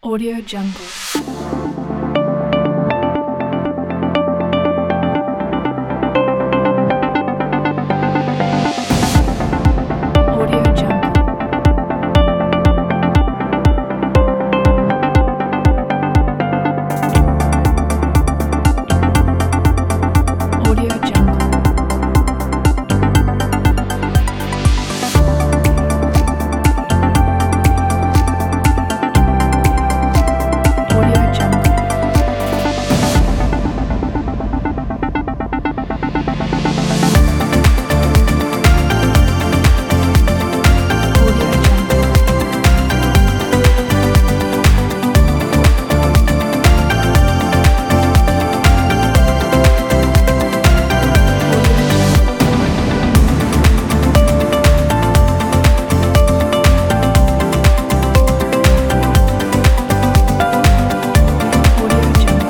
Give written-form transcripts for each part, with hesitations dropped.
Audio Jungle. Audio Jungle. Audio Jungle. Audio Jungle. Audio Jungle. Audio Jungle.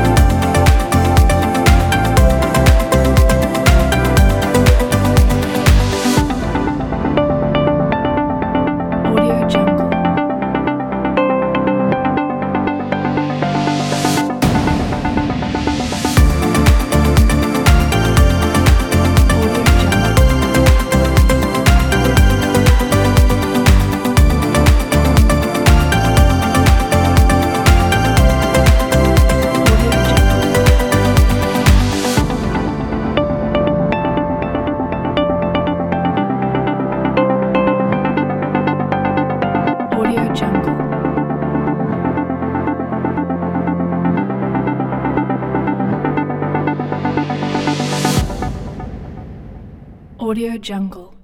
Audio Jungle. Audio Jungle. Audio Jungle. Audio Jungle. Audio Jungle.